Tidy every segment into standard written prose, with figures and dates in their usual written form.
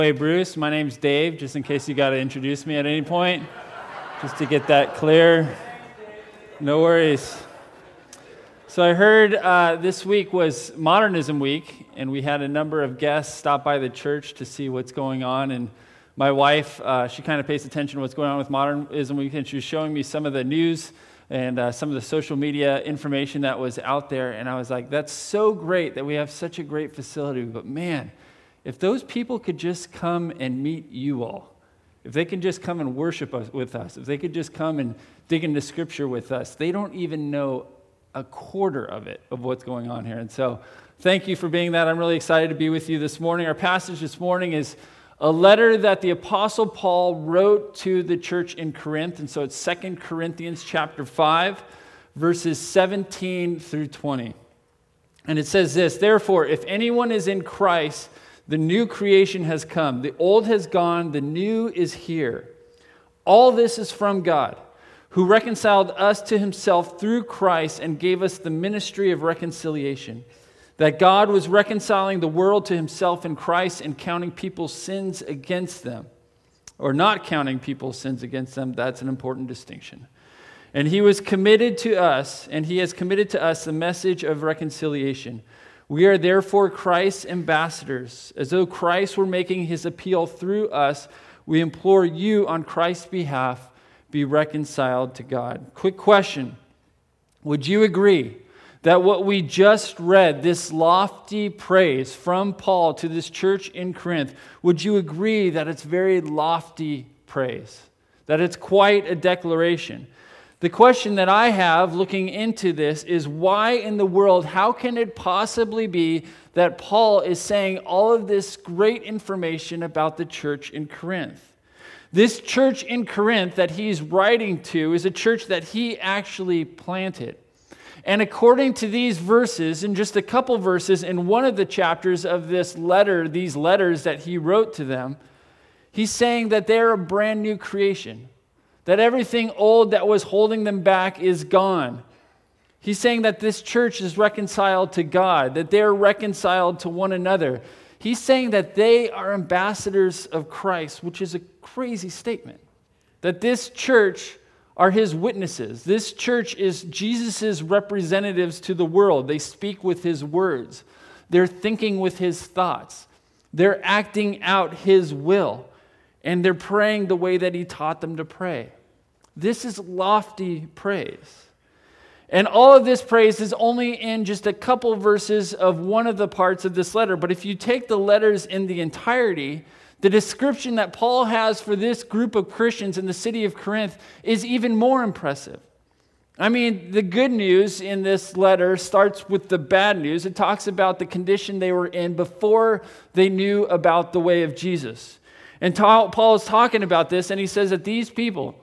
Hey, Bruce, my name's Dave, just in case you got to introduce me at any point, just to get that clear. No worries. So I heard this week was Modernism Week, and we had a number of guests stop by the church to see what's going on, and my wife, she kind of pays attention to what's going on with Modernism Week, and she was showing me some of the news and some of the social media information that was out there, and I was like, that's so great that we have such a great facility, but man, if those people could just come and meet you all, if they could just come and worship with us, if they could just come and dig into Scripture with us, they don't even know a quarter of it, of what's going on here. And so thank you for being that. I'm really excited to be with you this morning. Our passage this morning is a letter that the Apostle Paul wrote to the church in Corinth. And so it's 2 Corinthians chapter 5, verses 17 through 20. And it says this, "Therefore, if anyone is in Christ, the new creation has come. The old has gone, the new is here. All this is from God, who reconciled us to himself through Christ and gave us the ministry of reconciliation. That God was reconciling the world to himself in Christ and counting people's sins against them." Or not counting people's sins against them, that's an important distinction. "And he has committed to us the message of reconciliation. We are therefore Christ's ambassadors. As though Christ were making his appeal through us, we implore you on Christ's behalf, be reconciled to God." Quick question. Would you agree that what we just read, this lofty praise from Paul to this church in Corinth, would you agree that it's very lofty praise? That it's quite a declaration? The question that I have looking into this is, why in the world, how can it possibly be that Paul is saying all of this great information about the church in Corinth? This church in Corinth that he's writing to is a church that he actually planted. And according to these verses, in just a couple verses in one of the chapters of this letter, these letters that he wrote to them, he's saying that they're a brand new creation. That everything old that was holding them back is gone. He's saying that this church is reconciled to God, that they're reconciled to one another. He's saying that they are ambassadors of Christ, which is a crazy statement. That this church are his witnesses. This church is Jesus' representatives to the world. They speak with his words. They're thinking with his thoughts. They're acting out his will. And they're praying the way that he taught them to pray. This is lofty praise. And all of this praise is only in just a couple verses of one of the parts of this letter. But if you take the letters in the entirety, the description that Paul has for this group of Christians in the city of Corinth is even more impressive. I mean, the good news in this letter starts with the bad news. It talks about the condition they were in before they knew about the way of Jesus. And Paul is talking about this, and he says that these people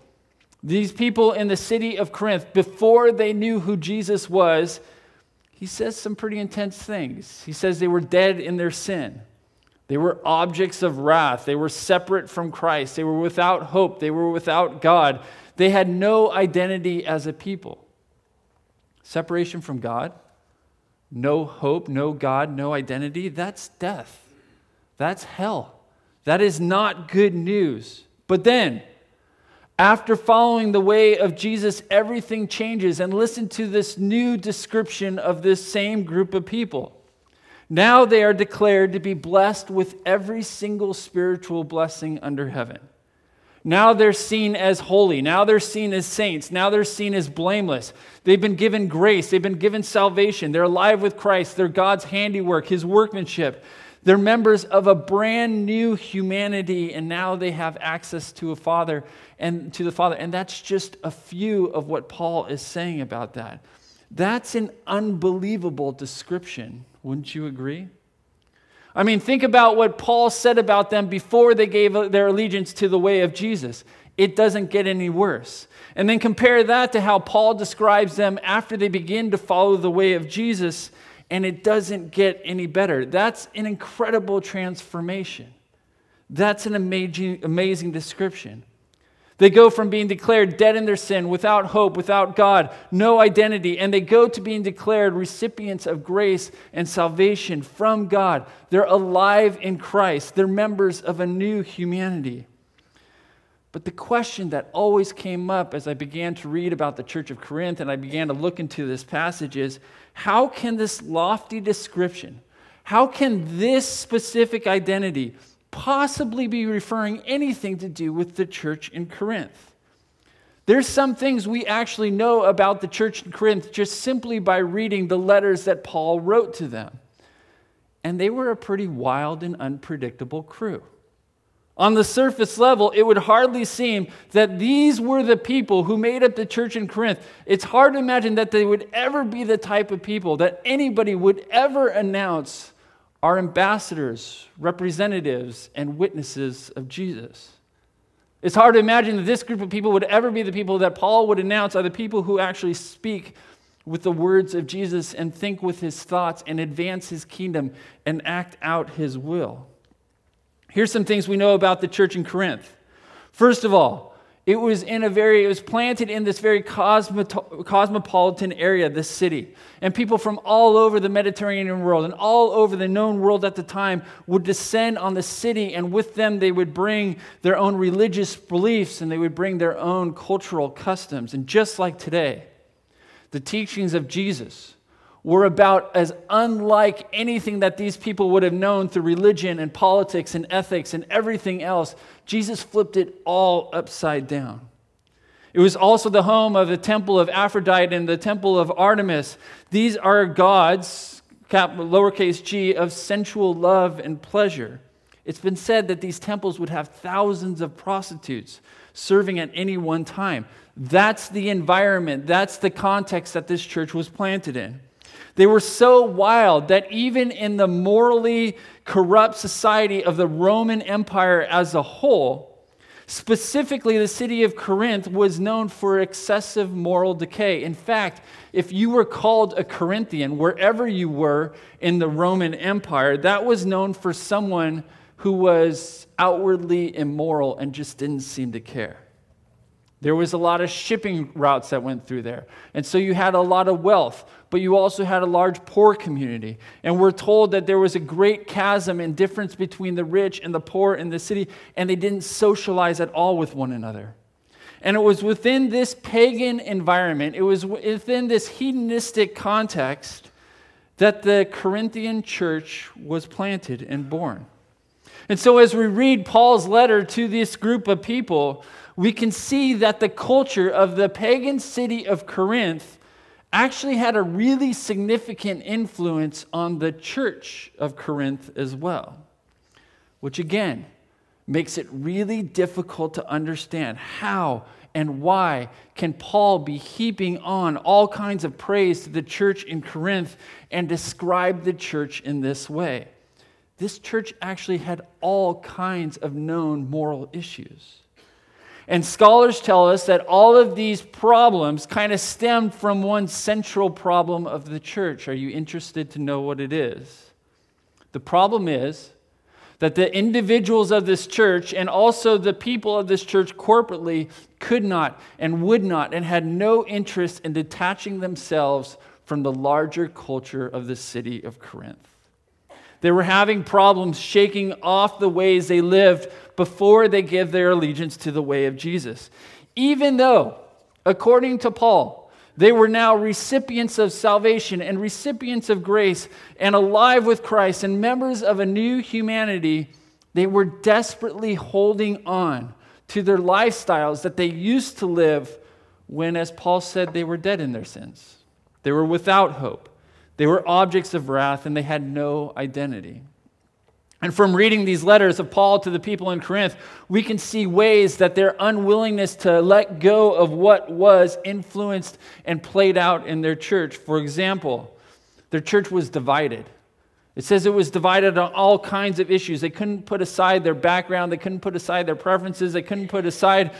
in the city of Corinth, before they knew who Jesus was, he says some pretty intense things. He says they were dead in their sin. They were objects of wrath. They were separate from Christ. They were without hope. They were without God. They had no identity as a people. Separation from God, no hope, no God, no identity, that's death. That's hell. That is not good news. But then, after following the way of Jesus, everything changes. And listen to this new description of this same group of people. Now they are declared to be blessed with every single spiritual blessing under heaven. Now they're seen as holy. Now they're seen as saints. Now they're seen as blameless. They've been given grace. They've been given salvation. They're alive with Christ. They're God's handiwork, his workmanship. They're members of a brand new humanity, and now they have access to the Father. And that's just a few of what Paul is saying about that. That's an unbelievable description, wouldn't you agree? I mean, think about what Paul said about them before they gave their allegiance to the way of Jesus. It doesn't get any worse. And then compare that to how Paul describes them after they begin to follow the way of Jesus, and it doesn't get any better. That's an incredible transformation. That's an amazing description. They go from being declared dead in their sin, without hope, without God, no identity, and they go to being declared recipients of grace and salvation from God. They're alive in Christ. They're members of a new humanity. But the question that always came up as I began to read about the church of Corinth and I began to look into this passage is, how can this lofty description, how can this specific identity possibly be referring anything to do with the church in Corinth? There's some things we actually know about the church in Corinth just simply by reading the letters that Paul wrote to them. And they were a pretty wild and unpredictable crew. On the surface level, it would hardly seem that these were the people who made up the church in Corinth. It's hard to imagine that they would ever be the type of people that anybody would ever announce are ambassadors, representatives, and witnesses of Jesus. It's hard to imagine that this group of people would ever be the people that Paul would announce are the people who actually speak with the words of Jesus and think with his thoughts and advance his kingdom and act out his will. Here's some things we know about the church in Corinth. First of all, it was planted in this very cosmopolitan area, this city. And people from all over the Mediterranean world and all over the known world at the time would descend on the city, and with them they would bring their own religious beliefs and they would bring their own cultural customs. And just like today, the teachings of Jesus were about as unlike anything that these people would have known through religion and politics and ethics and everything else. Jesus flipped it all upside down. It was also the home of the temple of Aphrodite and the temple of Artemis. These are gods, lowercase g, of sensual love and pleasure. It's been said that these temples would have thousands of prostitutes serving at any one time. That's the environment, that's the context that this church was planted in. They were so wild that even in the morally corrupt society of the Roman Empire as a whole, specifically the city of Corinth was known for excessive moral decay. In fact, if you were called a Corinthian, wherever you were in the Roman Empire, that was known for someone who was outwardly immoral and just didn't seem to care. There was a lot of shipping routes that went through there. And so you had a lot of wealth, but you also had a large poor community. And we're told that there was a great chasm and difference between the rich and the poor in the city, and they didn't socialize at all with one another. And it was within this pagan environment, it was within this hedonistic context that the Corinthian church was planted and born. And so as we read Paul's letter to this group of people, we can see that the culture of the pagan city of Corinth actually had a really significant influence on the church of Corinth as well, which again makes it really difficult to understand how and why can Paul be heaping on all kinds of praise to the church in Corinth and describe the church in this way. This church actually had all kinds of known moral issues. And scholars tell us that all of these problems kind of stemmed from one central problem of the church. Are you interested to know what it is? The problem is that the individuals of this church and also the people of this church corporately could not and would not and had no interest in detaching themselves from the larger culture of the city of Corinth. They were having problems shaking off the ways they lived before they give their allegiance to the way of Jesus. Even though, according to Paul, they were now recipients of salvation and recipients of grace and alive with Christ and members of a new humanity, they were desperately holding on to their lifestyles that they used to live when, as Paul said, they were dead in their sins. They were without hope. They were objects of wrath, and they had no identity. And from reading these letters of Paul to the people in Corinth, we can see ways that their unwillingness to let go of what was influenced and played out in their church. For example, their church was divided. It says it was divided on all kinds of issues. They couldn't put aside their background. They couldn't put aside their preferences. They couldn't put aside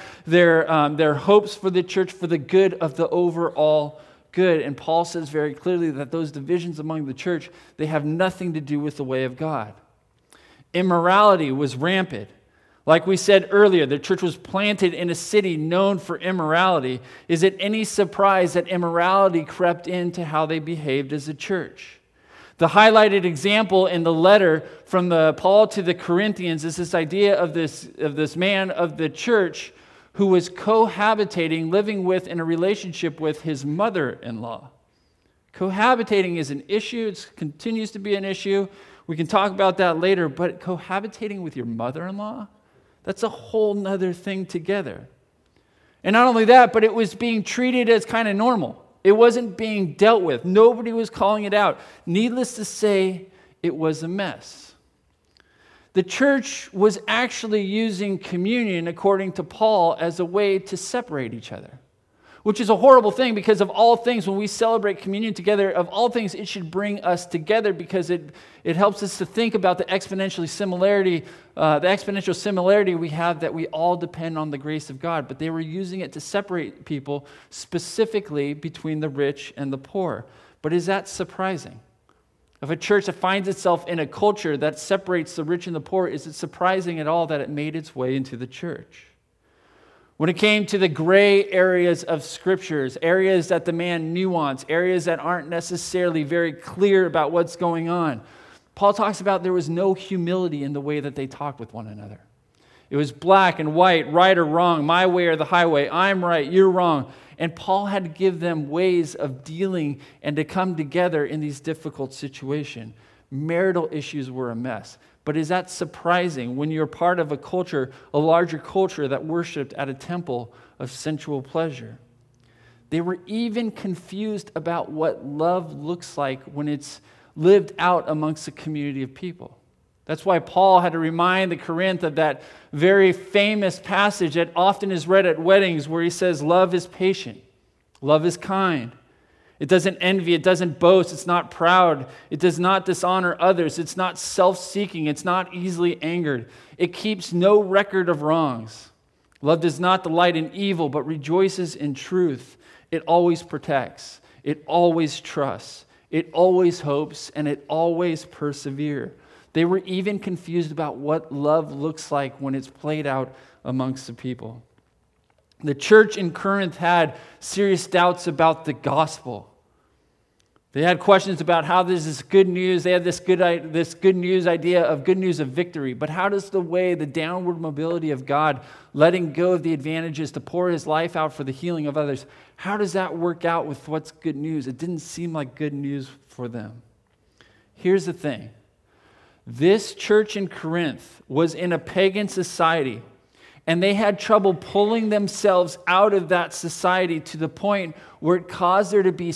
their hopes for the church for the good of the overall good. And Paul says very clearly that those divisions among the church, they have nothing to do with the way of God. Immorality was rampant. Like we said earlier, the church was planted in a city known for immorality. Is it any surprise that immorality crept into how they behaved as a church? The highlighted example in the letter from Paul to the Corinthians is this idea of this man of the church who was cohabitating, living with, in a relationship with his mother-in-law. Cohabitating is an issue. It continues to be an issue. We can talk about that later, but cohabitating with your mother-in-law, that's a whole nother thing together. And not only that, but it was being treated as kind of normal. It wasn't being dealt with. Nobody was calling it out. Needless to say, it was a mess. The church was actually using communion, according to Paul, as a way to separate each other, which is a horrible thing because of all things, when we celebrate communion together, of all things, it should bring us together because it helps us to think about the exponential similarity we have, that we all depend on the grace of God. But they were using it to separate people, specifically between the rich and the poor. But is that surprising? If a church that finds itself in a culture that separates the rich and the poor, is it surprising at all that it made its way into the church? When it came to the gray areas of scriptures, areas that demand nuance, areas that aren't necessarily very clear about what's going on, Paul talks about there was no humility in the way that they talked with one another. It was black and white, right or wrong, my way or the highway, I'm right, you're wrong. And Paul had to give them ways of dealing and to come together in these difficult situations. Marital issues were a mess. But is that surprising when you're part of a culture, a larger culture that worshiped at a temple of sensual pleasure? They were even confused about what love looks like when it's lived out amongst a community of people. That's why Paul had to remind the Corinth of that very famous passage that often is read at weddings where he says, love is patient, love is kind. It doesn't envy, it doesn't boast, it's not proud, it does not dishonor others, it's not self-seeking, it's not easily angered. It keeps no record of wrongs. Love does not delight in evil, but rejoices in truth. It always protects, it always trusts, it always hopes, and it always perseveres. They were even confused about what love looks like when it's played out amongst the people. The church in Corinth had serious doubts about the gospel. They had questions about how this is good news. They had this good news idea of good news of victory. But how does the downward mobility of God, letting go of the advantages to pour his life out for the healing of others, how does that work out with what's good news? It didn't seem like good news for them. Here's the thing. This church in Corinth was in a pagan society, and they had trouble pulling themselves out of that society to the point where it caused there to be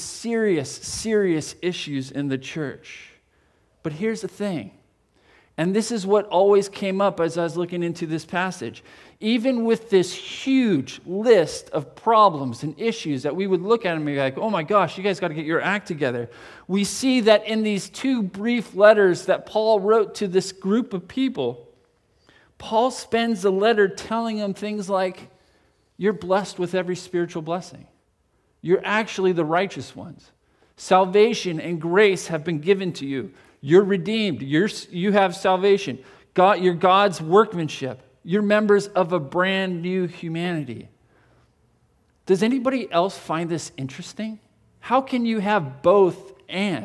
serious issues in the church. But here's the thing, and this is what always came up as I was looking into this passage. Even with this huge list of problems and issues that we would look at and be like, oh my gosh, you guys got to get your act together. We see that in these two brief letters that Paul wrote to this group of people, Paul spends the letter telling them things like, you're blessed with every spiritual blessing. You're actually the righteous ones. Salvation and grace have been given to you. You're redeemed. You have salvation. You're God's workmanship. You're members of a brand new humanity. Does anybody else find this interesting? How can you have both and?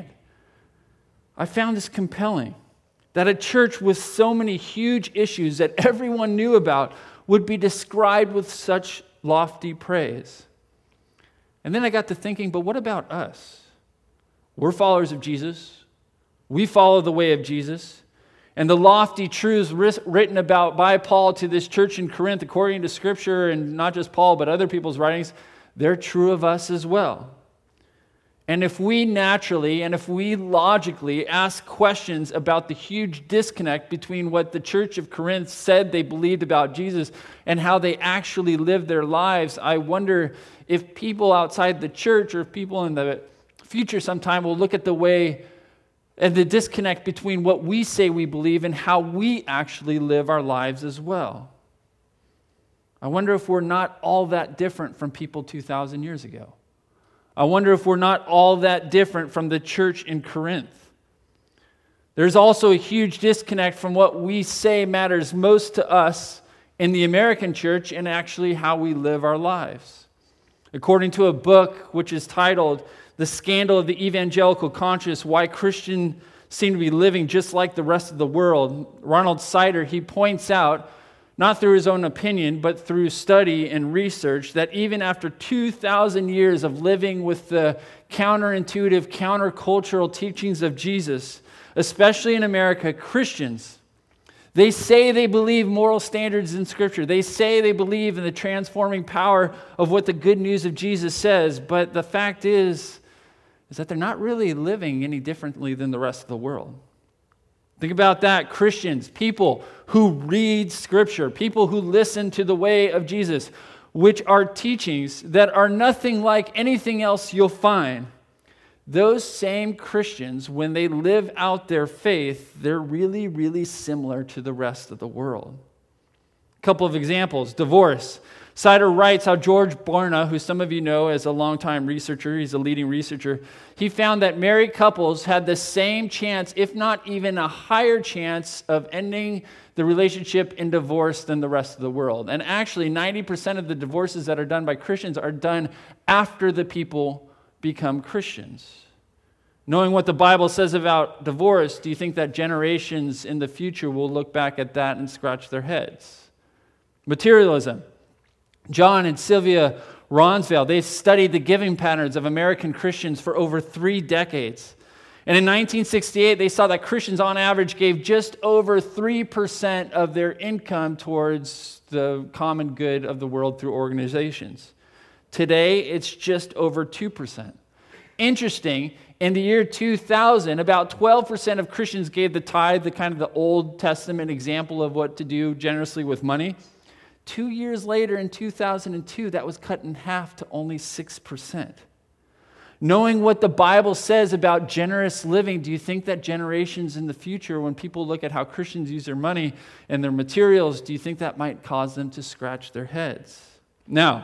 I found this compelling, that a church with so many huge issues that everyone knew about would be described with such lofty praise. And then I got to thinking, but what about us? We're followers of Jesus. We follow the way of Jesus. And the lofty truths written about by Paul to this church in Corinth, according to Scripture, and not just Paul, but other people's writings, they're true of us as well. And if we naturally and if we logically ask questions about the huge disconnect between what the church of Corinth said they believed about Jesus and how they actually lived their lives, I wonder if people outside the church or if people in the future sometime will look at the way and the disconnect between what we say we believe and how we actually live our lives as well. I wonder if we're not all that different from people 2,000 years ago. I wonder if we're not all that different from the church in Corinth. There's also a huge disconnect from what we say matters most to us in the American church and actually how we live our lives. According to a book which is titled The Scandal of the Evangelical Conscience, Why Christians Seem to be Living Just Like the Rest of the World, Ronald Sider, he points out, not through his own opinion, but through study and research, that even after 2,000 years of living with the counterintuitive, countercultural teachings of Jesus, especially in America, Christians, they say they believe moral standards in Scripture. They say they believe in the transforming power of what the good news of Jesus says, but the fact is that they're not really living any differently than the rest of the world. Think about that. Christians, people who read Scripture, people who listen to the way of Jesus, which are teachings that are nothing like anything else you'll find. Those same Christians, when they live out their faith, they're really, really similar to the rest of the world. A couple of examples. Divorce. Sider writes how George Barna, who some of you know as a longtime researcher, he's a leading researcher, he found that married couples had the same chance, if not even a higher chance, of ending the relationship in divorce than the rest of the world. And actually, 90% of the divorces that are done by Christians are done after the people become Christians. Knowing what the Bible says about divorce, do you think that generations in the future will look back at that and scratch their heads? Materialism. John and Sylvia Ronsvale, they studied the giving patterns of American Christians for over 3 decades. And in 1968, they saw that Christians on average gave just over 3% of their income towards the common good of the world through organizations. Today, it's just over 2%. Interesting, in the year 2000, about 12% of Christians gave the tithe, the kind of the Old Testament example of what to do generously with money. 2 years later, in 2002, that was cut in half to only 6%. Knowing what the Bible says about generous living, do you think that generations in the future, when people look at how Christians use their money and their materials, do you think that might cause them to scratch their heads? Now,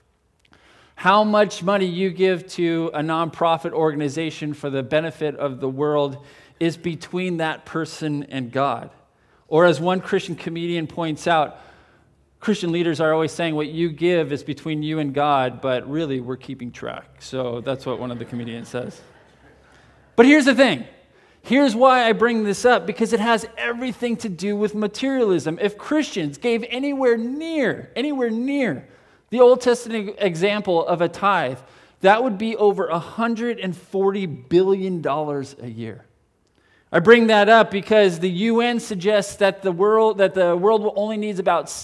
how much money you give to a nonprofit organization for the benefit of the world is between that person and God. Or as one Christian comedian points out, Christian leaders are always saying what you give is between you and God, but really we're keeping track. So that's what one of the comedians says. But here's the thing. Here's why I bring this up, because it has everything to do with materialism. If Christians gave anywhere near the Old Testament example of a tithe, that would be over $140 billion a year. I bring that up because the UN suggests that the world only needs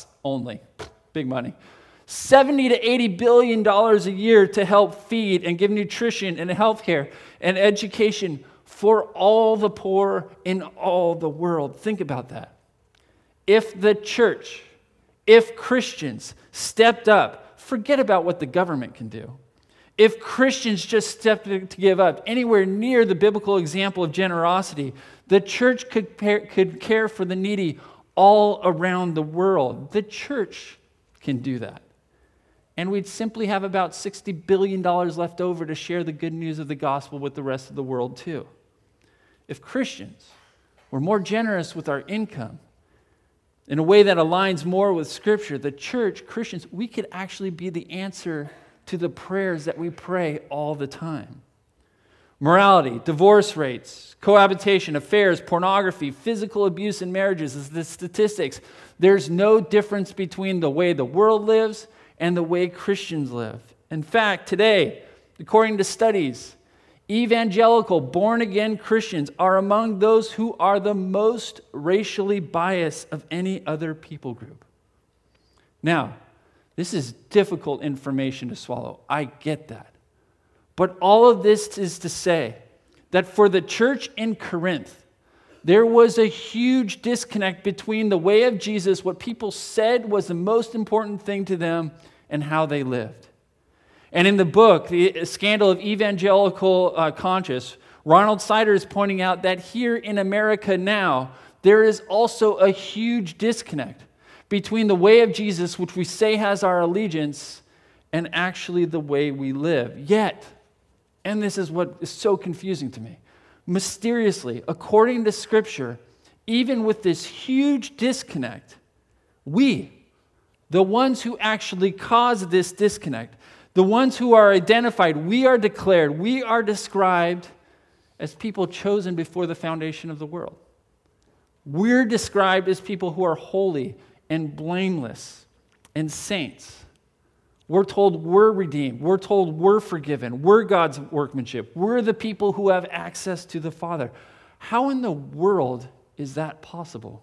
big money, $70 to $80 billion a year to help feed and give nutrition and health care and education for all the poor in all the world. Think about that. If the church, if Christians stepped up, forget about what the government can do. If Christians just stepped to give up anywhere near the biblical example of generosity, the church could care for the needy all around the world. The church can do that. And we'd simply have about $60 billion left over to share the good news of the gospel with the rest of the world too. If Christians were more generous with our income in a way that aligns more with Scripture, the church, Christians, we could actually be the answer to the prayers that we pray all the time. Morality, divorce rates, cohabitation, affairs, pornography, physical abuse in marriages is the statistics. There's no difference between the way the world lives and the way Christians live. In fact, today, according to studies, evangelical, born-again Christians are among those who are the most racially biased of any other people group. Now, this is difficult information to swallow. I get that. But all of this is to say that for the church in Corinth, there was a huge disconnect between the way of Jesus, what people said was the most important thing to them, and how they lived. And in the book, The Scandal of Evangelical Conscience, Ronald Sider is pointing out that here in America now, there is also a huge disconnect between the way of Jesus, which we say has our allegiance, and actually the way we live. Yet, and this is what is so confusing to me, mysteriously, according to Scripture, even with this huge disconnect, we, the ones who actually cause this disconnect, the ones who are identified, we are declared, we are described as people chosen before the foundation of the world. We're described as people who are holy and blameless and saints. We're told we're redeemed. We're told we're forgiven. We're God's workmanship. We're the people who have access to the Father. How in the world is that possible?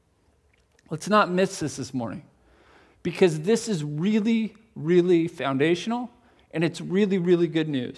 Let's not miss this morning, because this is really, really foundational, and it's really, really good news.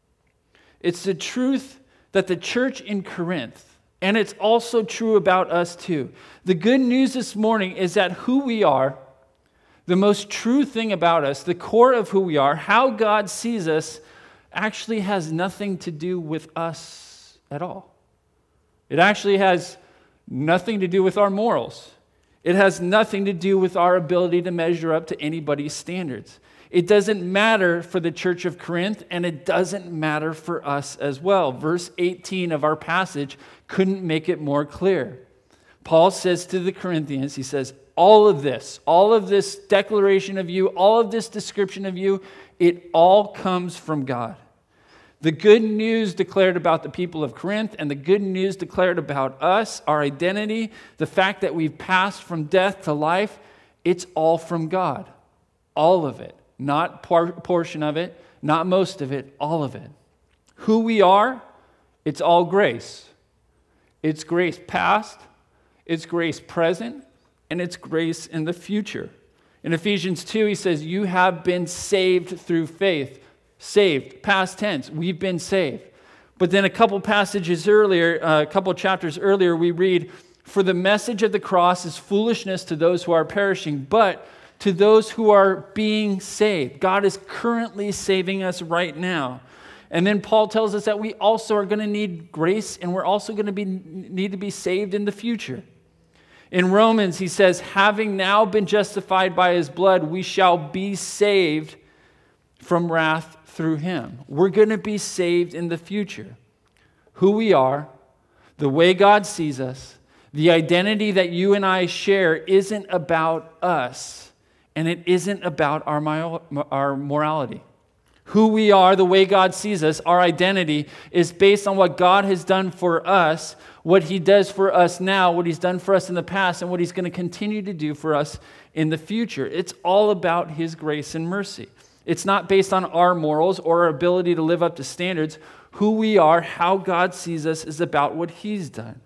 It's the truth that the church in Corinth, and it's also true about us too. The good news this morning is that who we are, the most true thing about us, the core of who we are, how God sees us, actually has nothing to do with us at all. It actually has nothing to do with our morals. It has nothing to do with our ability to measure up to anybody's standards. It doesn't matter for the church of Corinth, and it doesn't matter for us as well. Verse 18 of our passage couldn't make it more clear. Paul says to the Corinthians, he says, all of this declaration of you, all of this description of you, it all comes from God. The good news declared about the people of Corinth and the good news declared about us, our identity, the fact that we've passed from death to life, it's all from God. All of it. Not portion of it, not most of it, all of it. Who we are, it's all grace. It's grace past, it's grace present, and it's grace in the future. In Ephesians 2, he says, you have been saved through faith. Saved, past tense, we've been saved. But then a couple chapters earlier, we read, for the message of the cross is foolishness to those who are perishing, but to those who are being saved. God is currently saving us right now. And then Paul tells us that we also are going to need grace, and we're also going to need to be saved in the future. In Romans, he says, having now been justified by his blood, we shall be saved from wrath through him. We're going to be saved in the future. Who we are, the way God sees us, the identity that you and I share isn't about us, and it isn't about our morality. Who we are, the way God sees us, our identity is based on what God has done for us, what he does for us now, what he's done for us in the past, and what he's going to continue to do for us in the future. It's all about his grace and mercy. It's not based on our morals or our ability to live up to standards. Who we are, how God sees us, is about what he's done.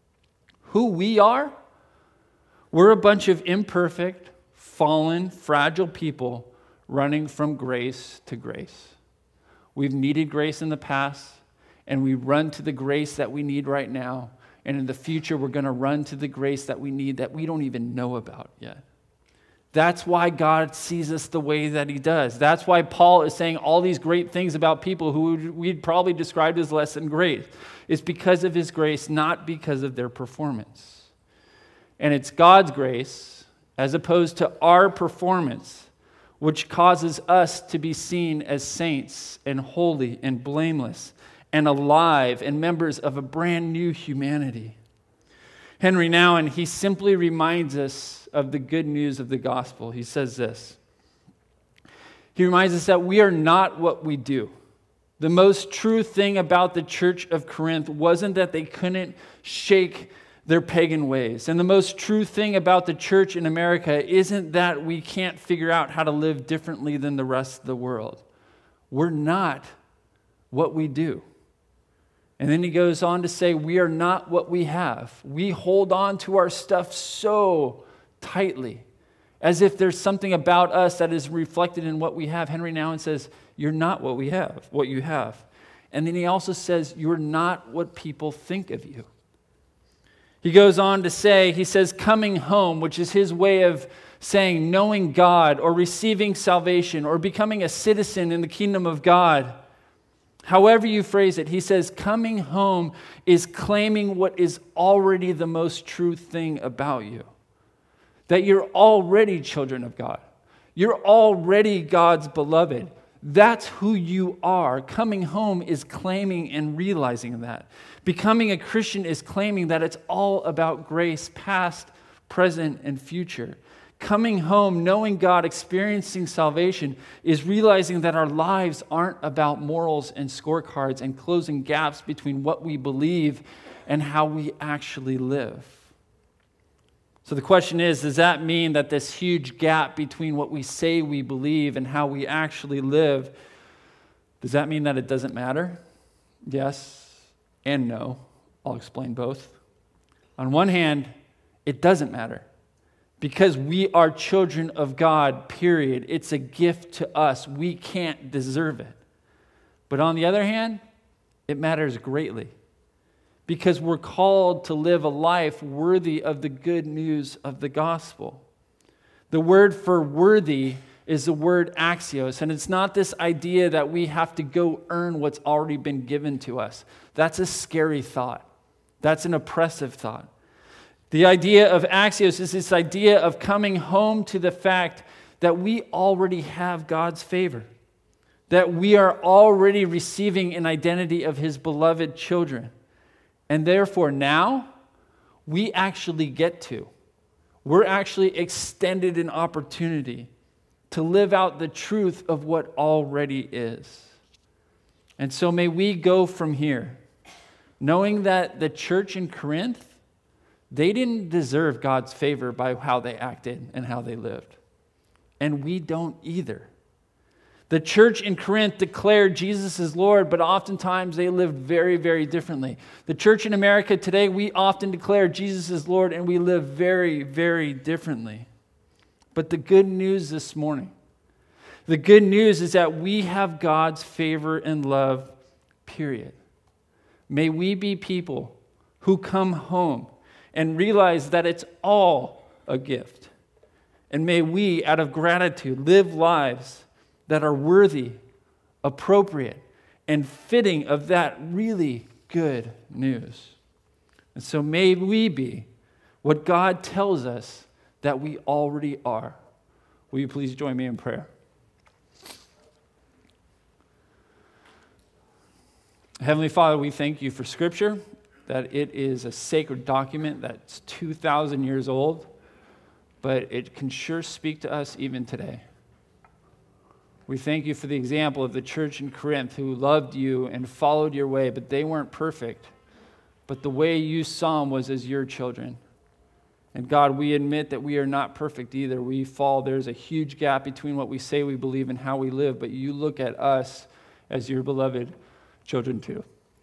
Who we are? We're a bunch of imperfect, fallen, fragile people running from grace to grace. We've needed grace in the past, and we run to the grace that we need right now. And in the future, we're going to run to the grace that we need that we don't even know about yet. That's why God sees us the way that he does. That's why Paul is saying all these great things about people who we'd probably described as less than great. It's because of his grace, not because of their performance. And it's God's grace, as opposed to our performance, which causes us to be seen as saints and holy and blameless and alive and members of a brand new humanity. Henry Nouwen, he simply reminds us of the good news of the gospel. He says this. He reminds us that we are not what we do. The most true thing about the church of Corinth wasn't that they couldn't shake their pagan ways. And the most true thing about the church in America isn't that we can't figure out how to live differently than the rest of the world. We're not what we do. And then he goes on to say, we are not what we have. We hold on to our stuff so tightly, as if there's something about us that is reflected in what we have. Henry Nouwen says, you're not what we have, what you have. And then he also says, you're not what people think of you. He goes on to say, he says, coming home, which is his way of saying knowing God or receiving salvation or becoming a citizen in the kingdom of God. However you phrase it, he says, coming home is claiming what is already the most true thing about you. That you're already children of God. You're already God's beloved. That's who you are. Coming home is claiming and realizing that. Becoming a Christian is claiming that it's all about grace, past, present, and future. Coming home, knowing God, experiencing salvation, is realizing that our lives aren't about morals and scorecards and closing gaps between what we believe and how we actually live. So the question is, does that mean that this huge gap between what we say we believe and how we actually live, does that mean that it doesn't matter? Yes and no. I'll explain both. On one hand, it doesn't matter because we are children of God, period. It's a gift to us. We can't deserve it. But on the other hand, it matters greatly because we're called to live a life worthy of the good news of the gospel. The word for worthy is the word axios, and it's not this idea that we have to go earn what's already been given to us. That's a scary thought. That's an oppressive thought. The idea of axios is this idea of coming home to the fact that we already have God's favor, that we are already receiving an identity of His beloved children. And therefore now, we're actually extended an opportunity to live out the truth of what already is. And so may we go from here, knowing that the church in Corinth, they didn't deserve God's favor by how they acted and how they lived. And we don't either. The church in Corinth declared Jesus is Lord, but oftentimes they lived very, very differently. The church in America today, we often declare Jesus is Lord, and we live very, very differently. But the good news this morning, the good news is that we have God's favor and love, period. May we be people who come home and realize that it's all a gift. And may we, out of gratitude, live lives that are worthy, appropriate, and fitting of that really good news. And so may we be what God tells us that we already are. Will you please join me in prayer? Heavenly Father, we thank you for Scripture, that it is a sacred document that's 2,000 years old, but it can sure speak to us even today. We thank you for the example of the church in Corinth who loved you and followed your way, but they weren't perfect. But the way you saw them was as your children. And God, we admit that we are not perfect either. We fall. There's a huge gap between what we say we believe and how we live, but you look at us as your beloved children too.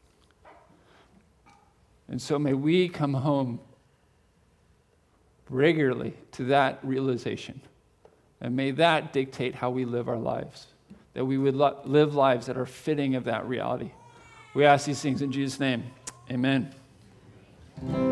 And so may we come home regularly to that realization. And may that dictate how we live our lives, that we would live lives that are fitting of that reality. We ask these things in Jesus' name. Amen.